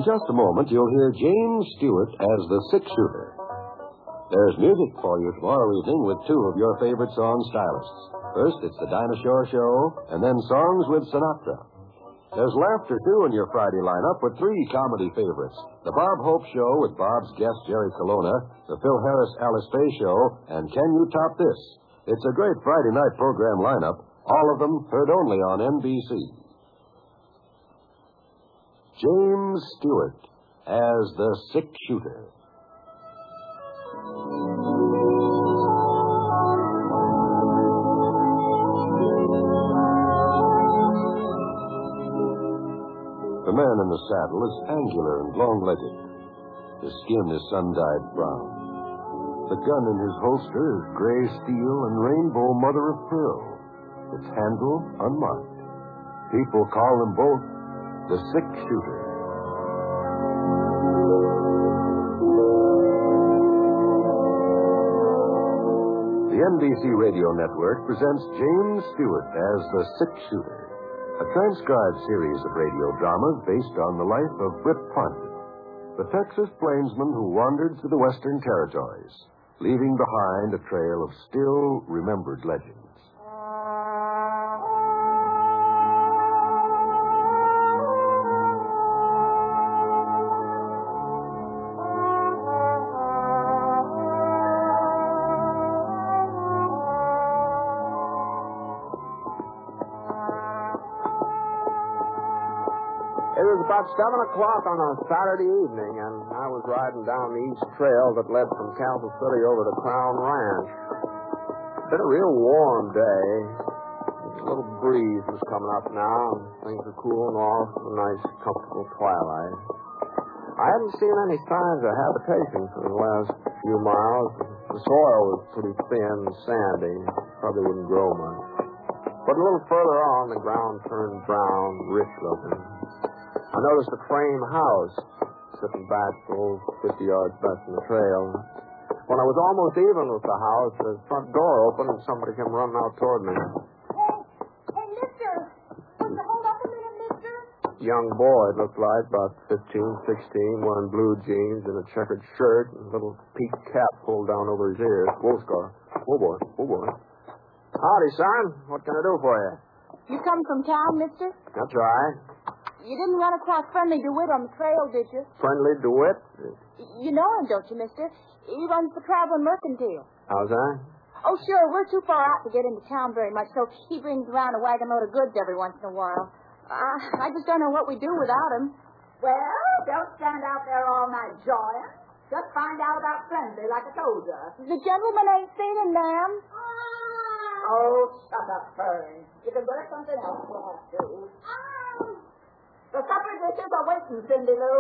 just a moment, you'll hear James Stewart as the six-shooter. There's music for you tomorrow evening with two of your favorite song stylists. First, it's the Dinah Shore Show, and then Songs with Sinatra. There's laughter, too, in your Friday lineup with three comedy favorites. The Bob Hope Show with Bob's guest, Jerry Colonna, the Phil Harris Alice Faye Show, and Can You Top This? It's a great Friday night program lineup, all of them heard only on NBC. James Stewart as the six-shooter. The man in the saddle is angular and long-legged. His skin is sun-dyed brown. The gun in his holster is gray steel and rainbow mother-of-pearl. Its handle unmarked. People call them both the six-shooter. The NBC Radio Network presents James Stewart as the six-shooter. A transcribed series of radio dramas based on the life of Britt Punt, the Texas plainsman who wandered through the Western Territories, leaving behind a trail of still remembered legends. It was about 7 o'clock on a Saturday evening, and I was riding down the east trail that led from Kansas City over to Crown Ranch. It's been a real warm day. A little breeze was coming up now, and things are cooling off with a nice, comfortable twilight. I hadn't seen any signs of habitation for the last few miles. The soil was pretty thin and sandy. Probably wouldn't grow much. But a little further on, the ground turned brown, rich-looking. I noticed a frame house sitting back full 50 yards back from the trail. When I was almost even with the house, the front door opened and somebody came running out toward me. Hey, mister! Would you hold up a minute, mister? Young boy, it looked like, about 15, 16, wearing blue jeans and a checkered shirt and a little peaked cap pulled down over his ears. Wool scar. Oh, boy. Oh, boy. Howdy, son. What can I do for you? You come from town, mister? That's right. You didn't run across Friendly DeWitt on the trail, did you? Friendly DeWitt? You know him, don't you, mister? He runs the Traveling Mercantile. How's that? Oh, sure. We're too far out to get into town very much, so he brings around a wagon load of goods every once in a while. I just don't know what we do without him. Well, don't stand out there all night jawing. Just find out about Friendly, like I told you. The gentleman ain't seen him, ma'am. Oh, shut up, Fern. You can wear something else if you have to. The supper dishes are waiting, Cindy Lou.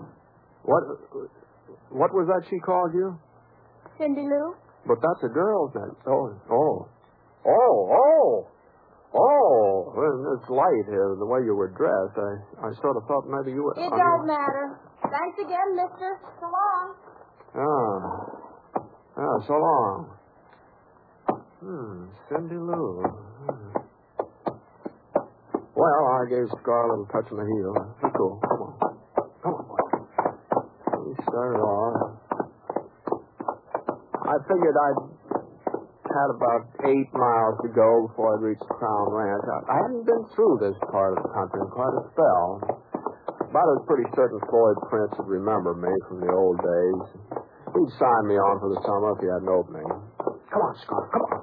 What was that she called you? Cindy Lou? But that's a girl's name. Oh. Well, it's light here, the way you were dressed. I sort of thought maybe you were... It don't matter. Thanks again, mister. So long. So long. Cindy Lou. Well, I gave Scar a little touch on the heel. That's cool. Come on, boy. We started off. I figured I'd had about 8 miles to go before I'd reach Crown Ranch. I hadn't been through this part of the country in quite a spell. But I was pretty certain Floyd Prince would remember me from the old days. He'd sign me on for the summer if he had an opening. Come on, Scar. Come on.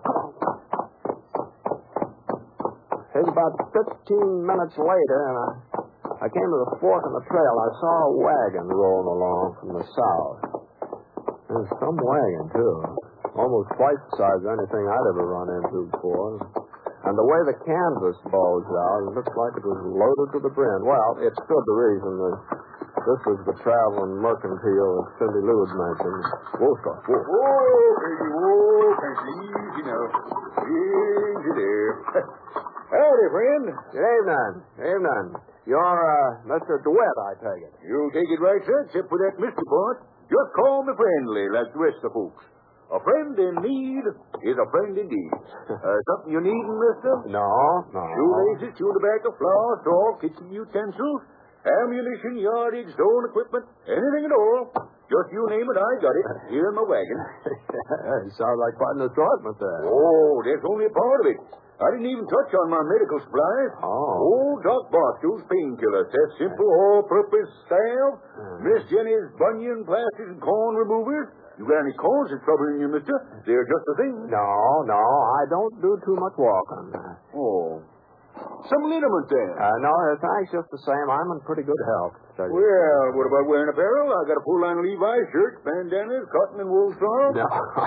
It was about 15 minutes later, and I came to the fork in the trail. I saw a wagon rolling along from the south. It was some wagon, too. Almost twice the size of anything I'd ever run into before. And the way the canvas bulged out, it looked like it was loaded to the brim. Well, it stood to reason that this was the Traveling Mercantile that Cindy Lou had mentioned. Whoa, Scott, whoa. Whoa, crazy, easy now. Easy there. Howdy, friend. Good evening. You're, Mr. DeWitt, I take it. You take it right, sir, except for that Mr. part. Just call me Friendly, like the rest of folks. A friend in need is a friend indeed. Something you needin', mister? No. Shoelaces, shoe tobacco, flour, salt, kitchen utensils. ammunition, yardage, stone equipment, anything at all. Just you name it, I got it. Here in my wagon. It sounds like quite an assortment there. Oh, that's only a part of it. I didn't even touch on my medical supplies. Oh. Old Doc Barstow's painkillers. That simple all-purpose salve. Miss Jenny's bunion plasters and corn removers. You got any corns that's troubling you, mister? They're just the thing. No, I don't do too much walking. Oh. Some liniment then. No, thanks, just the same. I'm in pretty good health. Well, what about wearing apparel? I got a full line of Levi's shirts, bandanas, cotton and wool socks. No,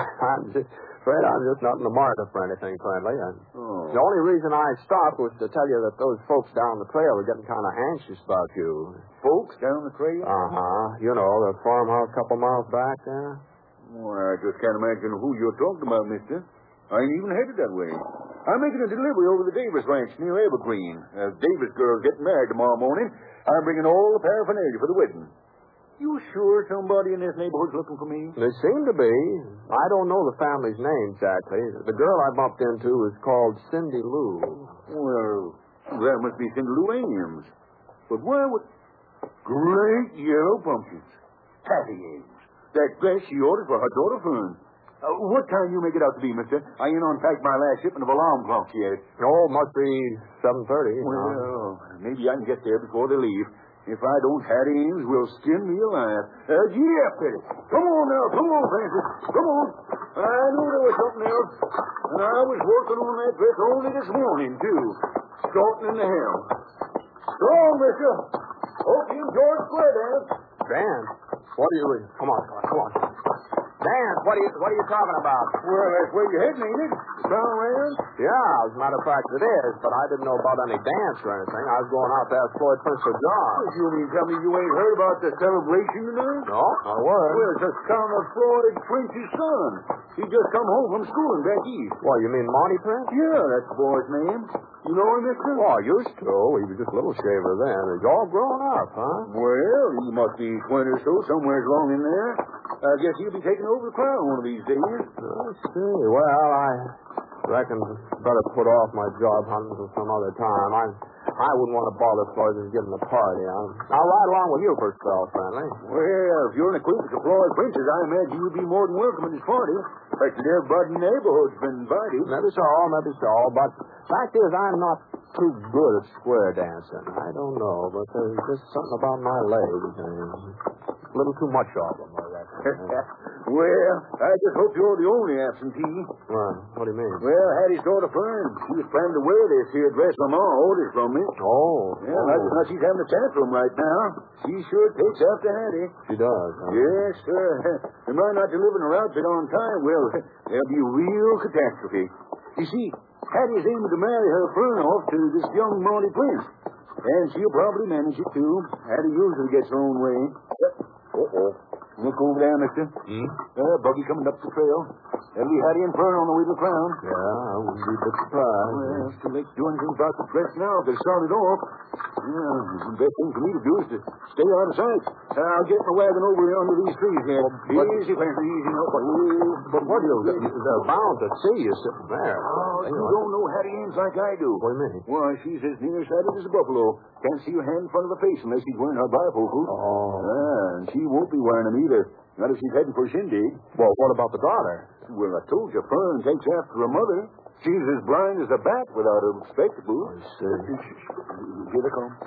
I'm just not in the market for anything, friendly. The only reason I stopped was to tell you that those folks down the trail were getting kind of anxious about you. Folks down the trail? Uh-huh. You know, the farmhouse a couple miles back there. Well, I just can't imagine who you're talking about, mister. I ain't even headed that way. I'm making a delivery over the Davis Ranch near Evergreen. Davis girl's getting married tomorrow morning. I'm bringing all the paraphernalia for the wedding. You sure somebody in this neighborhood's looking for me? They seem to be. I don't know the family's name exactly. The girl I bumped into is called Cindy Lou. Well, that must be Cindy Lou Ames. But why would... Great yellow pumpkins. Hattie Ames. That dress she ordered for her daughter Fern. What time you make it out to be, mister? I ain't unpacked my last shipment of alarm clocks yet. Oh, must be 7:30. Well, maybe I can get there before they leave. If I don't, Hattie Ames will skin me alive. Gee up, Petty. Come on now. Come on, Francis. Come on. I knew there was something else. And I was working on that dress only this morning, too. Starting in the helm. So long, mister. Hope you enjoyed the square dance. Dan, what are you... Come on. Dan, what are you talking about? Well, that's where you're heading, ain't it? The Crown Ranch? Yeah, as a matter of fact, it is, but I didn't know about any dance or anything. I was going out to ask Floyd Prince for a job. You mean tell me you ain't heard about the celebration tonight? No, not a word. Well, it's the son of Floyd Prince's son. He just come home from schooling back east. What, you mean Monty Prince? Yeah, that's the boy's name. You know him, mister? Oh, I used to. He was just a little shaver then. He's all grown up, huh? Well, he must be 20 or so, somewhere along in there. I guess he'll be taking over the crown one of these days. Let's see. Well, I reckon better put off my job hunting for some other time. I wouldn't want to bother Floyd and give him a party. I'll ride along with you for a spell, friendly. Well, if you're an acquaintance of Floyd Prince's, I imagine you'd be more than welcome at his party. Practically everybody in the neighborhood's been invited. Maybe so. But fact is, I'm not too good at square dancing. I don't know, but there's just something about my legs. A little too much of them, I reckon. Well, I just hope you're the only absentee. What do you mean? Well, Hattie's daughter Fern. She was planning to wear this here dress my ma ordered from me. Oh. Yeah, like how she's having a tantrum right now. She sure takes after Hattie. She does, huh? Yes, sir. Am I not delivering her outfit on time? Well, there'll be a real catastrophe. You see, Hattie's aiming to marry her Fern off to this young Monty Prince. And she'll probably manage it, too. Hattie usually gets her own way. Uh-oh. Look over there, mister. Buggy coming up the trail. That'll be Hattie and Fern on the way to the crown. Yeah, I wouldn't be a bit surprised. Well, it's too late to do anything about the dress now. They started off. Yeah, the best thing for me to do is to stay out of sight. I'll get my wagon over under these trees here. Easy, Francis, easy. No, but what do you... They're bound to see you sitting there. Oh, you don't know Hattie Ames like I do. What do you mean? Why, she's as nearsighted as a buffalo. Can't see her hand in front of her face unless she's wearing her bifocals. And she won't be wearing them either. Not if she's heading for a shindig. Well, what about the daughter? Well, I told you, Fern takes after her mother. She's as blind as a bat without her spectacles. I see. Here they come.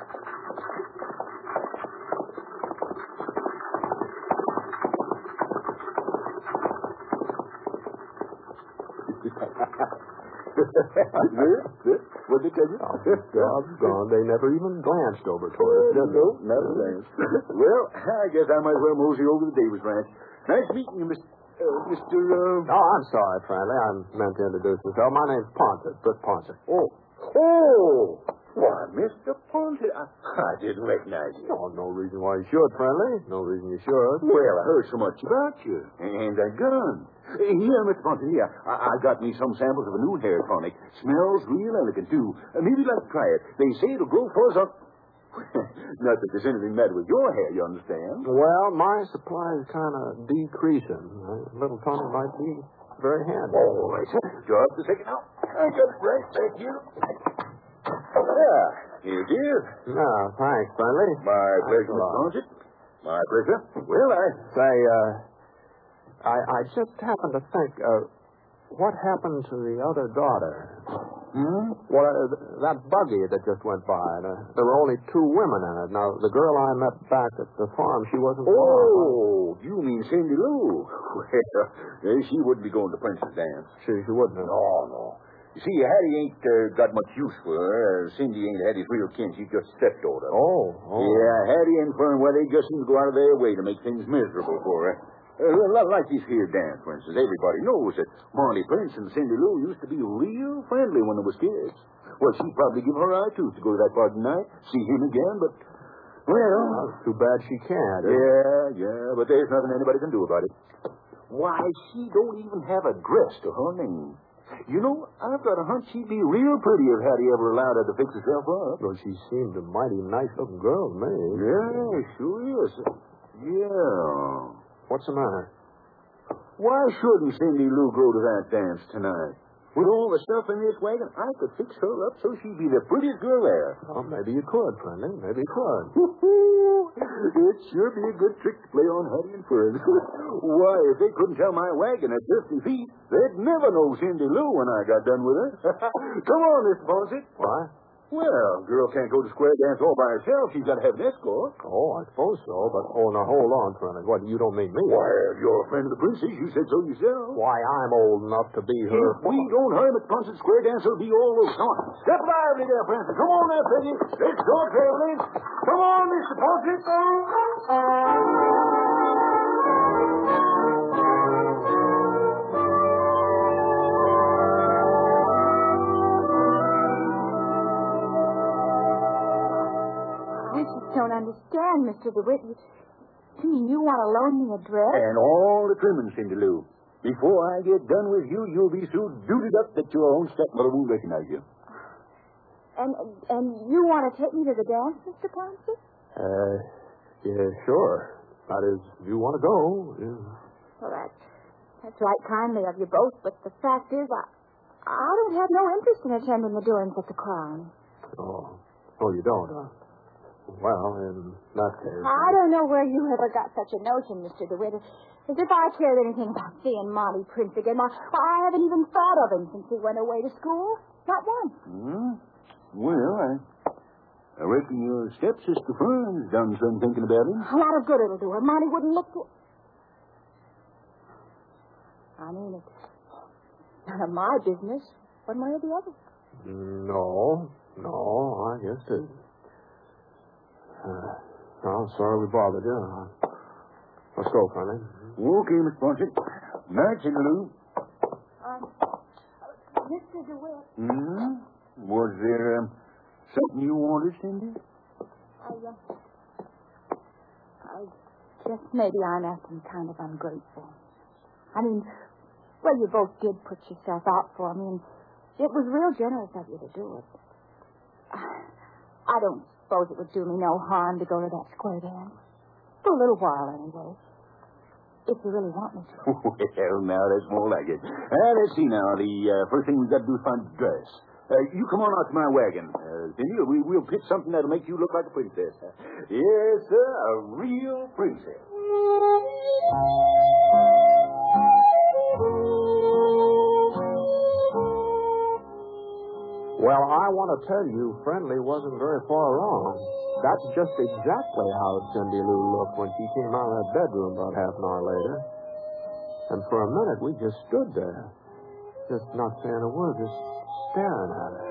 What'd they tell you? God's gone. They never even glanced over toward us, did they? No, never glanced. Well, I guess I might as well mosey over to the Davis Ranch. Nice meeting you, Mr. Oh, I'm sorry, friendly. I meant to introduce myself. My name's Ponset, Britt Ponset. Oh! Why, Mr. Ponset, I didn't recognize you. Oh, no reason why you should, friendly. No reason you should. Well, I heard so much about you. And that gun. Here, Mr. Ponset, here. I got me some samples of a new hair tonic. Smells real elegant, too. Maybe you'd like to try it. They say it'll grow fuzz up. Not that there's anything matter with your hair, you understand? Well, my supply is kind of decreasing. A little tonic might be very handy. Oh, right. Just a second now. I got it right back here. Yeah. Here it is. No, thanks, Friendly. My pleasure, a lot. Mr. Bonset. My pleasure. Well, Say, I just happened to think, what happened to the other daughter? Well, that buggy that just went by, there were only 2 women in it. Now, the girl I met back at the farm, she wasn't... Oh, you mean Cindy Lou? Well, she wouldn't be going to Prince's dance. She wouldn't have. No. You see, Hattie ain't got much use for her. Cindy ain't Hattie's real kin. She's just a stepdaughter. Oh. Yeah, Hattie and Fern, well, they just seem to go out of their way to make things miserable for her. Like this here dance, for instance. Everybody knows that Marley Prince and Cindy Lou used to be real friendly when they was kids. Well, she'd probably give her eye tooth to go to that party tonight, see him again, but, well... That's too bad she can't. Yeah, but there's nothing anybody can do about it. Why, she don't even have a dress to her name. You know, I've got a hunch she'd be real pretty if Hattie ever allowed her to fix herself up. Well, she seemed a mighty nice-looking girl to me. Yeah, sure is. Yeah. What's the matter? Why shouldn't Cindy Lou go to that dance tonight? With all the stuff in this wagon, I could fix her up so she'd be the prettiest girl there. Well, maybe you could, Friendly. Maybe you could. It'd sure be a good trick to play on Hattie and Fern. Why, if they couldn't tell my wagon at 50 feet, they'd never know Cindy Lou when I got done with her. Come on, Mr. Bonset. Why? Well, a girl can't go to square dance all by herself. She's got to have an escort. Oh, I suppose so, but... Oh, now, hold on, Friendly. What, you don't mean me? Why, you're a friend of the princess. You said so yourself. Why, I'm old enough to be her... If we don't hire him at Concert Square Dance, it'll be all over. Come on. Step lively there, Princess. Come on there, Peggy. Let's go, traveling. Come on, Mr. Bonset. I don't understand, Mr. DeWitt. You mean you want to loan me a dress? And all the trimmings, Cindy Lou. Before I get done with you, you'll be so dooted up that your own stepmother won't recognize you. And you want to take me to the dance, Mr. Ponce? Yeah, sure. That is, if you want to go. Yeah. Well, that's right kindly of you both, but the fact is, I don't have no interest in attending the doings at the Crown. Oh, you don't, huh? Well, in that case... I don't know where you ever got such a notion, Mr. DeWitt. As if I cared anything about seeing Monty Prince again. I haven't even thought of him since he went away to school. Not once. Well, I reckon your stepsister Fern's done some thinking about him. A lot of good it'll do her. Monty wouldn't look to... I mean, it's none of my business, one way or the other. No, I guess it... I'm sorry we bothered you. Let's go, Connie. Okay, Miss Bonset. Night, Cindy Lou. Mr. DeWitt. Was there something you wanted, Cindy? I guess maybe I'm acting kind of ungrateful. I mean, well, you both did put yourself out for me, and it was real generous of you to do it. I don't suppose it would do me no harm to go to that square dance. For a little while, anyway. If you really want me to. Well, now, that's more like it. Let's see now. The first thing we've got to do is find a dress. You come on out to my wagon, Cindy. We'll pick something that'll make you look like a princess. Yes, sir, a real princess. Well, I want to tell you, Friendly wasn't very far wrong. That's just exactly how Cindy Lou looked when she came out of that bedroom about half an hour later. And for a minute, we just stood there, just not saying a word, just staring at her.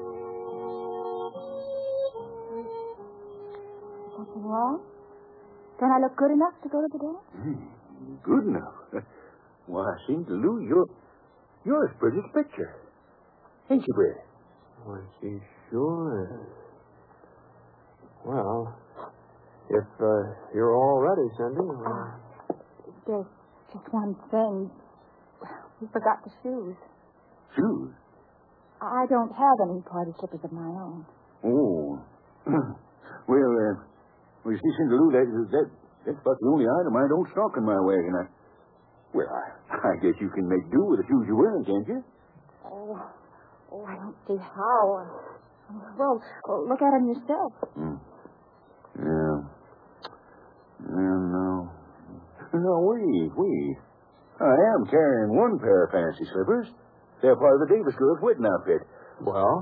Something wrong? Don't I look good enough to go to the dance? Good enough? Why, Cindy Lou, you're as pretty as a picture. Ain't you, Brady? Well, she sure is. Well, if you're all ready, Cindy. There's just one thing. We forgot the shoes. Shoes? I don't have any party slippers of my own. Oh. Well, you see, Cindy Lou, that's about the only item I don't stock in my wagon. I guess you can make do with the shoes you're wearing, can't you? Oh, I don't see how. Well, look at him yourself. Yeah. No. No, wait. I am carrying one pair of fancy slippers. They're part of the Davis girl's wedding outfit. Well?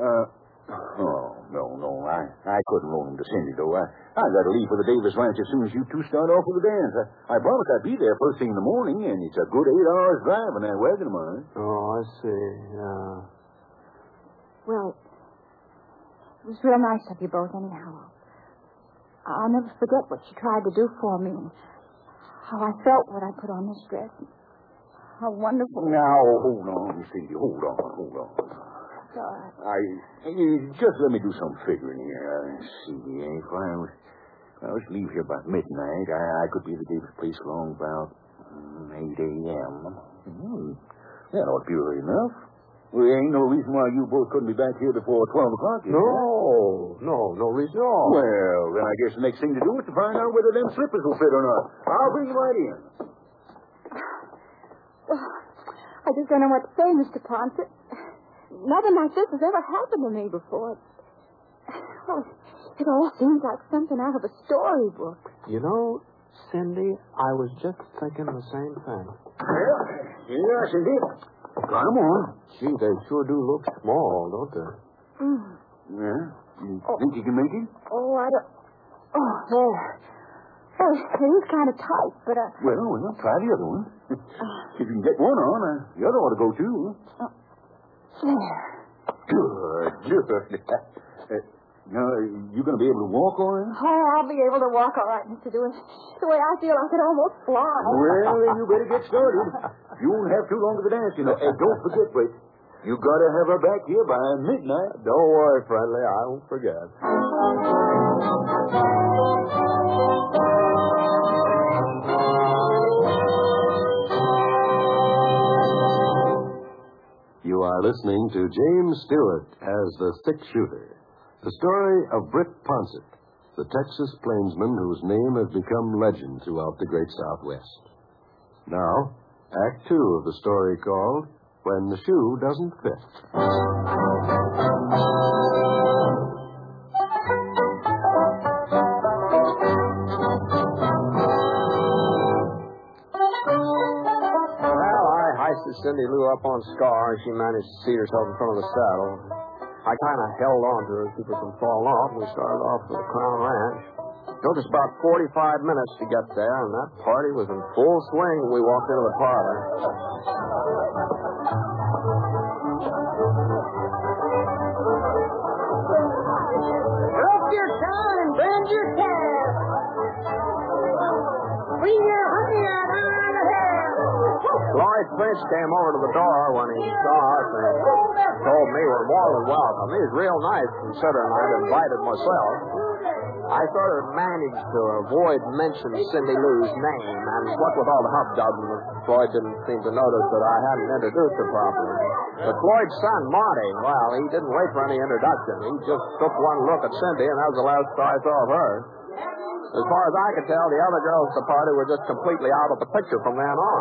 No. I couldn't loan them to Cindy, though. I got to leave for the Davis ranch as soon as you two start off with the dance. I promised I'd be there first thing in the morning, and it's a good 8 hours drive in that wagon of mine. Oh, I see. Yeah. Well, it was real nice of you both, anyhow. I'll never forget what you tried to do for me and how I felt when I put on this dress. How wonderful. Now, hold on, Cindy. Hold on. Sorry. Just let me do some figuring here. See, if I was to leave here by midnight, I could be at the Davis place along about 8 a.m. That ought to be early enough. Well, there ain't no reason why you both couldn't be back here before 12 o'clock. No reason at all. Well, then I guess the next thing to do is to find out whether them slippers will fit or not. I'll bring you right in. Well, I just don't know what to say, Mr. Ponset. Nothing like this has ever happened to me before. Well, it all seems like something out of a storybook. You know, Cindy, I was just thinking the same thing. Well, yeah, Cindy. Come on. Gee, they sure do look small, don't they? Yeah? You think you can make it? Oh, I don't... Oh, there. Oh, it is kind of tight, but... Well, try the other one. If you can get one on, the other ought to go, too. There. Good. Now, you going to be able to walk all right? Oh, I'll be able to walk all right, Mr. Dewey. The way I feel, I could almost fly. Well, then you better get started. You won't have too long to the dance, you know. And don't forget, Blake, you got to have her back here by midnight. Don't worry, Friendly. I won't forget. You are listening to James Stewart as the six-shooter. The story of Britt Ponset, the Texas plainsman whose name has become legend throughout the great Southwest. Now, Act 2 of the story called When the Shoe Doesn't Fit. Cindy Lou up on Scar, and she managed to seat herself in front of the saddle. I kind of held on to her to keep her from falling off, and we started off for the Crown Ranch. It took us about 45 minutes to get there, and that party was in full swing when we walked into the parlor. Rub your tongue and bend your calf. Bring your honey out on the head. Lloyd Prince came over to the door when he saw us and told me we're more than welcome. He's real nice, considering I'd invited myself. I sort of managed to avoid mentioning Cindy Lou's name, and what with all the hubdub, Floyd didn't seem to notice that I hadn't introduced her properly. But Floyd's son, Monty, well, he didn't wait for any introduction. He just took one look at Cindy, and that was the last I saw of her. As far as I could tell, the other girls at the party were just completely out of the picture from then on.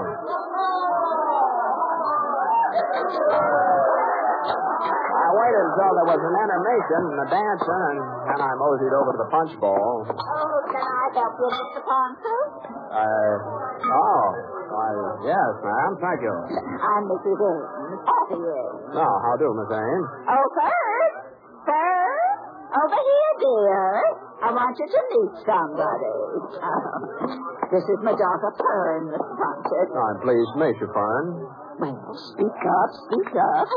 I waited until there was an intermission and the dancing, and then I moseyed over to the punch bowl. Oh, can I help you, Mr. Ponset? Yes, ma'am. Thank you. I'm Mrs. Ames. Happy Ames. Oh, how do, Miss Ames? Oh, first, over here, dear. I want you to meet somebody. This is my daughter, Fern, Mr. Ponset. I'm pleased to meet you, Fern. Well, speak up.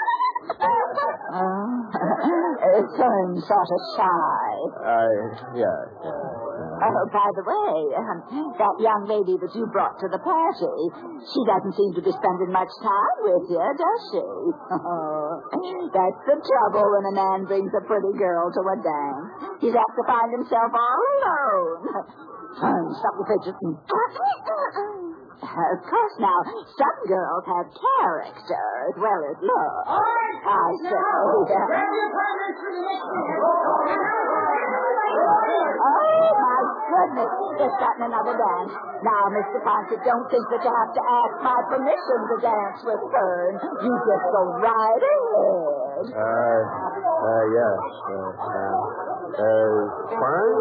Fern's sort of shy. Yes. Oh, by the way, that young lady that you brought to the party, she doesn't seem to be spending much time with you, does she? That's the trouble when a man brings a pretty girl to a dance. He's apt to find himself all alone. Stop your fidgeting. Of course, now, some girls have character as well as looks. I say. Oh, my goodness. Just gotten another dance. Now, Mr. Ponset, don't think that you have to ask my permission to dance with Fern. You just go right ahead. Yes. Fern?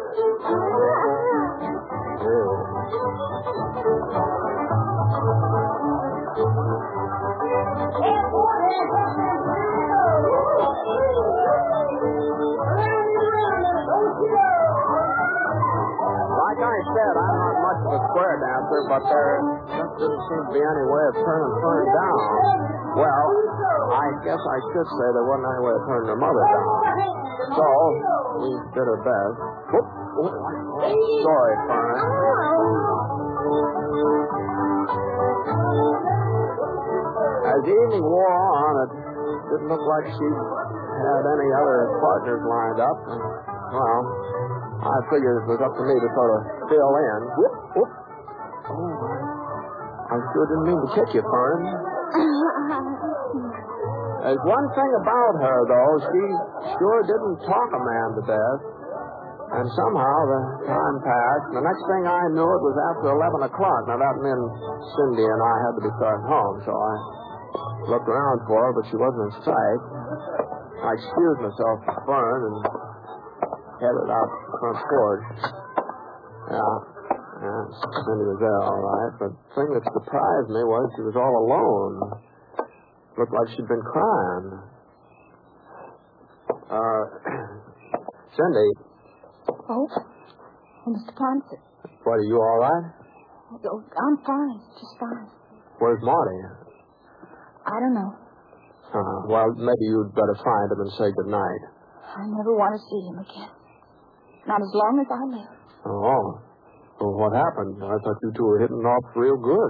Like I said, I'm not much of a square dancer, but there just didn't seem to be any way of turning Fern down. Well, I guess I should say there wasn't any way of turning her mother down. So, we did our best. Sorry, Fern. As the evening wore on, it didn't look like she had any other partners lined up. And, well, I figured it was up to me to sort of fill in. Whoop, whoop. Oh, I sure didn't mean to kick you, Fern. There's one thing about her, though. She sure didn't talk a man to death. And somehow the time passed. The next thing I knew, it was after 11 o'clock. Now, that meant Cindy and I had to be starting home, so I looked around for her, but she wasn't in sight. I excused myself to Fern and headed out the front porch. Yeah, Cindy was there all right, but the thing that surprised me was she was all alone. Looked like she'd been crying. Cindy. Oh, Mr. Ponset. What, are you all right? Oh, I'm fine, just fine. Where's Marty? I don't know. Well, maybe you'd better find him and say goodnight. I never want to see him again. Not as long as I live. Oh. Well, what happened? I thought you two were hitting off real good.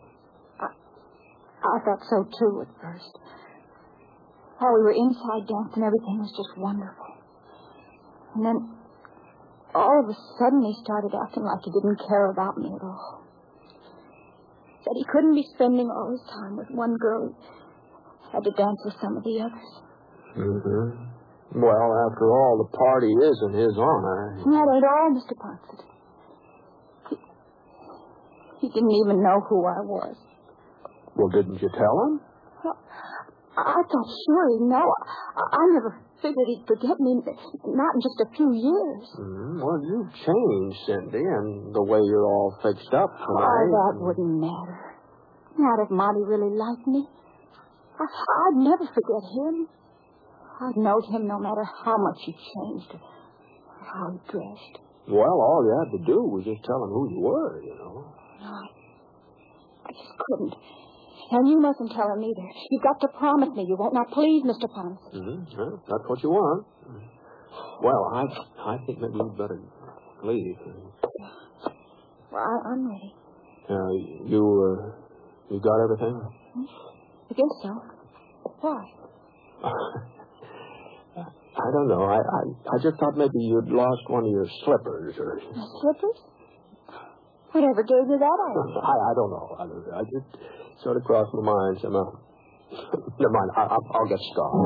I thought so, too, at first. While we were inside dancing, everything was just wonderful. And then, all of a sudden, he started acting like he didn't care about me at all. Said he couldn't be spending all his time with one girl. He had to dance with some of the others. Mm-hmm. Well, after all, the party is in his honor. That ain't all, Mr. Ponset. He didn't even know who I was. Well, didn't you tell him? Well, I thought sure he'd know. I never figured he'd forget me, not in just a few years. Well, you've changed, Cindy, and the way you're all fixed up tonight. Oh, that wouldn't matter. Not if Marty really liked me. I'd never forget him. I'd know him no matter how much he changed or how he dressed. Well, all you had to do was just tell him who you were, you know. No, I just couldn't. And you mustn't tell him either. You've got to promise me you won't. Now, please, Mr. Ponset. Well, that's what you want. Well, I think maybe you'd better leave. Well, I'm ready. You got everything? I guess so. Why? I don't know. I just thought maybe you'd lost one of your slippers or... My slippers? Whatever gave you that idea? I don't know. I just sort of crossed my mind somehow. Never mind. I'll get started.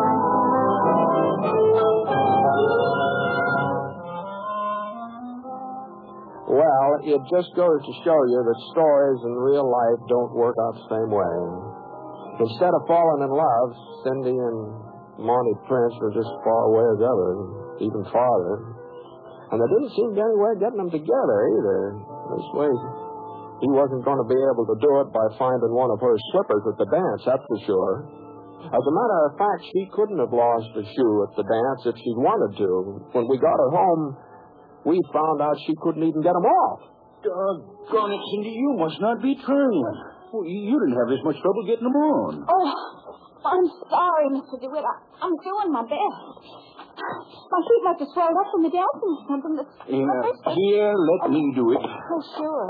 Well, it just goes to show you that stories in real life don't work out the same way. Instead of falling in love, Cindy and Monty Prince were just far away as ever, even farther. And there didn't seem to be any way of getting them together either. This way, he wasn't going to be able to do it by finding one of her slippers at the dance, that's for sure. As a matter of fact, she couldn't have lost a shoe at the dance if she'd wanted to. When we got her home, we found out she couldn't even get them off. Doggone it, Cindy, you must not be trying. Well, you didn't have as much trouble getting them on. Oh, I'm sorry, Mr. DeWitt. I'm doing my best. My feet must have swelled up from the dancing or something. Here, let me do it. Oh, sure.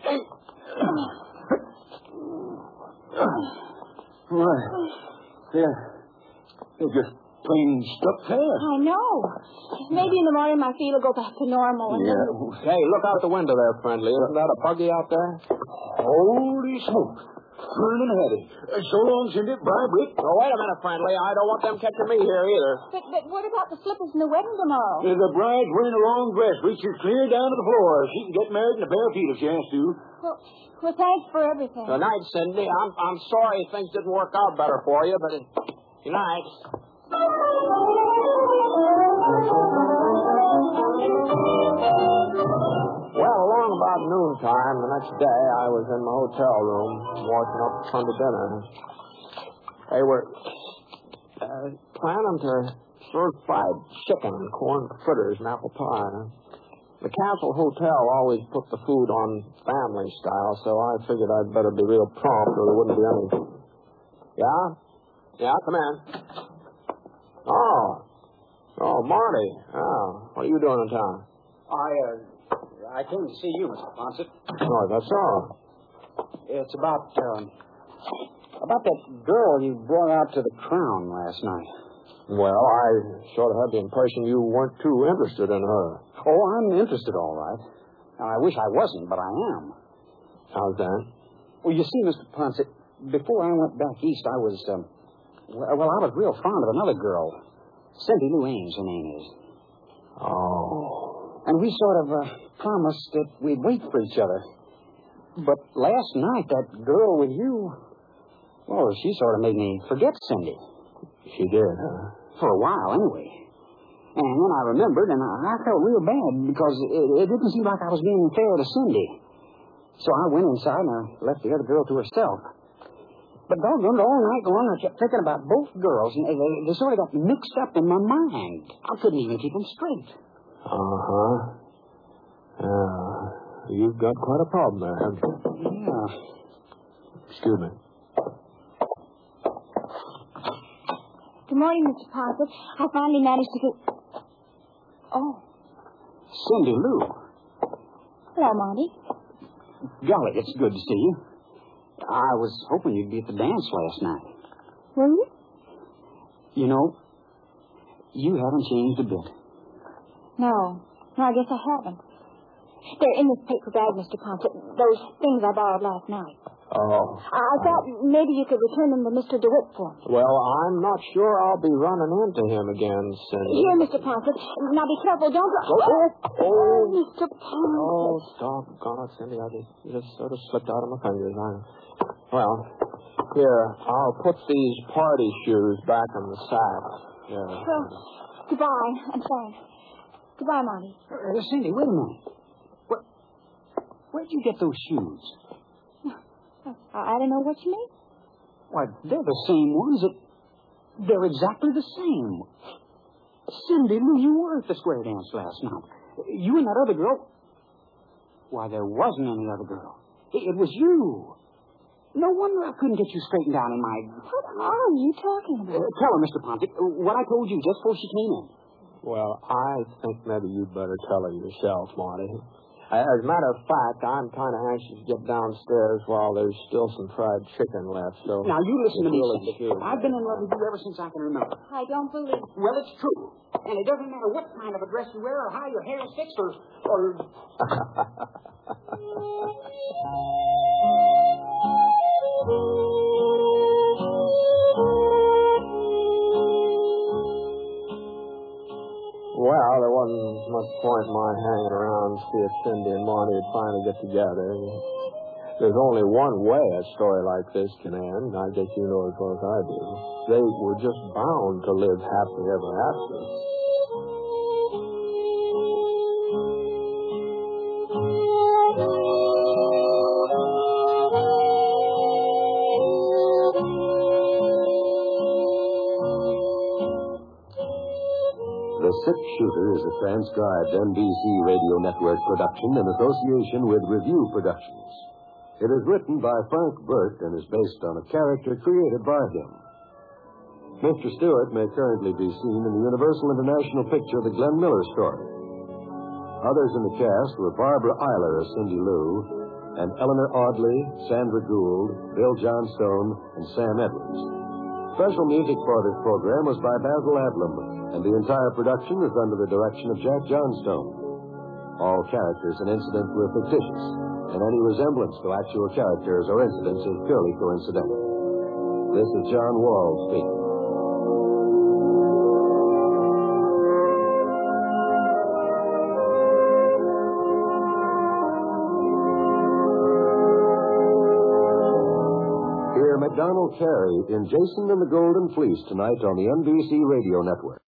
Right. They're just plain stuck fast. I know. Maybe in the morning my feet will go back to normal. Hey, look out the window there, friendly. Isn't that a buggy out there? Holy smoke. Fern and Hattie. So long, Cindy. Bye, Britt. Oh, wait a minute, Friendly. I don't want them catching me here either. But what about the slippers and the wedding tomorrow? The bride's wearing a long dress, reaches clear down to the floor. She can get married in a bare feet if she has to. Well, thanks for everything. Good night, Cindy. I'm sorry things didn't work out better for you, but good night. Well, along about noontime the next day, I was in my hotel room washing up Sunday dinner. They were planning to serve fried chicken and corn fritters and apple pie. The Castle Hotel always put the food on family style, so I figured I'd better be real prompt or there wouldn't be any. Yeah? Yeah, come in. Oh, Marty. Oh, what are you doing in town? I came to see you, Mr. Ponset. Oh, that's all. It's about that girl you brought out to the Crown last night. Well, I sort of had the impression you weren't too interested in her. Oh, I'm interested, all right. I wish I wasn't, but I am. How's that? Well, you see, Mr. Ponset, before I went back east, I was real fond of another girl. Cindy Lou Ames, her name is. Oh. And we sort of promised that we'd wait for each other. But last night, that girl with you, well, she sort of made me forget Cindy. She did, huh? For a while, anyway. And then I remembered, and I felt real bad because it didn't seem like I was being fair to Cindy. So I went inside and I left the other girl to herself. But doggone it, all night long, I kept thinking about both girls, and they sort of got mixed up in my mind. I couldn't even keep them straight. Uh-huh. You've got quite a problem there, haven't you? Yeah. Excuse me. Good morning, Mr. Ponset. I finally managed to get... Oh. Cindy Lou. Hello, Monty. Golly, it's good to see you. I was hoping you'd be at the dance last night. Were you? You know, you haven't changed a bit. No, I guess I haven't. They're in this paper bag, Mr. Ponset. Those things I borrowed last night. Oh. I thought maybe you could return them to Mr. DeWitt for me. Well, I'm not sure I'll be running into him again, Cindy. Here, Mr. Ponset. Now be careful. Don't... Oh, Mr. Ponset. Oh, doggone it, Cindy. I just sort of slipped out of my fingers. Well, here, I'll put these party shoes back in the sack. Here. Well, goodbye, and thanks. Goodbye, Monty. Cindy, wait a minute. Where'd you get those shoes? I don't know what you mean. Why, they're the same ones. They're exactly the same. Cindy Lou, you were at the square dance last night. You and that other girl. Why, there wasn't any other girl. It was you. No wonder I couldn't get you straightened out in my... What are you talking about? Tell her, Mr. Ponset, what I told you just before she came in. Well, I think maybe you'd better tell her yourself, Marty. As a matter of fact, I'm kind of anxious to get downstairs while there's still some fried chicken left. So now, you listen to me, really Cindy. I've been in love with you ever since I can remember. I don't believe it. Well, it's true. And it doesn't matter what kind of a dress you wear or how your hair is fixed or... Well, there wasn't much point in my hanging around to see if Cindy and Monty would finally get together. There's only one way a story like this can end. I guess you know as well as I do. They were just bound to live happily ever after. The Six Shooter is a transcribed NBC Radio Network production in association with Review Productions. It is written by Frank Burt and is based on a character created by him. Mr. Stewart may currently be seen in the Universal International picture The Glenn Miller Story. Others in the cast were Barbara Eiler as Cindy Lou, and Eleanor Audley, Sandra Gould, Bill Johnstone, and Sam Edwards. Special music for this program was by Basil Adlam, and the entire production is under the direction of Jack Johnstone. All characters and incidents were fictitious. and any resemblance to actual characters or incidents is purely coincidental. This is John Wall speaking. Hear MacDonald Carey in Jason and the Golden Fleece tonight on the NBC Radio Network.